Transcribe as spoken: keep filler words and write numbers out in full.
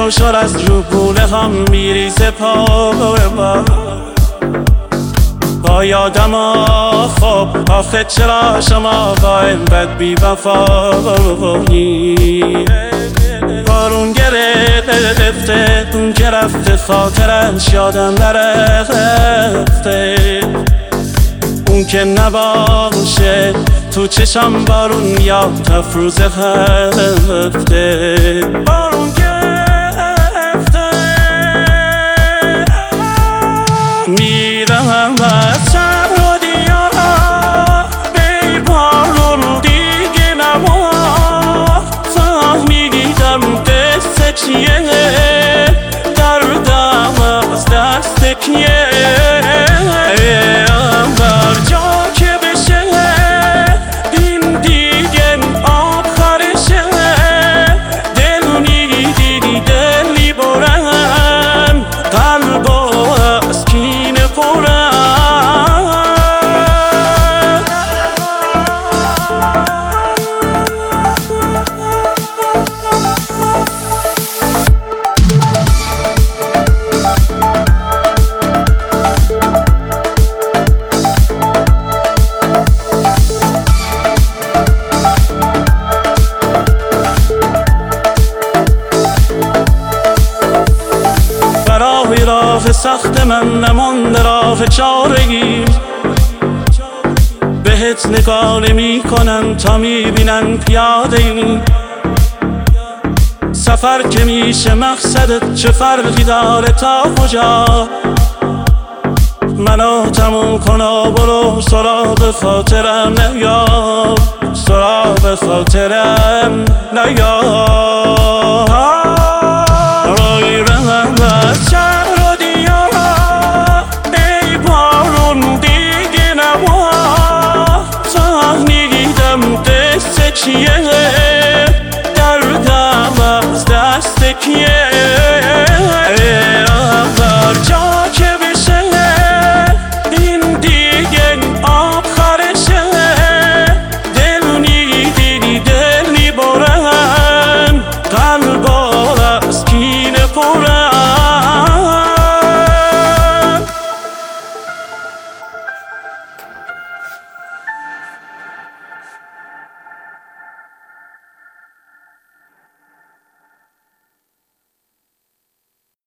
تو شور از رگونه هم میریزه پا با با یادم خب آخه چرا شما با این بد بی وفایی بارون گرفته اون که رفته خاطرش یادم نرفته اون که نباشه تو چشم بارون میاد تفروزه هفته بارون گرفته میرم از چند دیارا بی بارون دیگه نما فهمیدم دست چیه دردم از دست کیه بر جا که بشه این دیگه آخرشه دل میدیدی دلی برم قلب از کینه پرم برای راه سخت من نمانده راه چارگی بهت نگاه نمی کنن تا میبینن پیاده ای سفر که میشه مقصدت چه فرقی داره تا کجا منو تموم کن و برو سراغ خاطرم نیا سراغ خاطرم نیا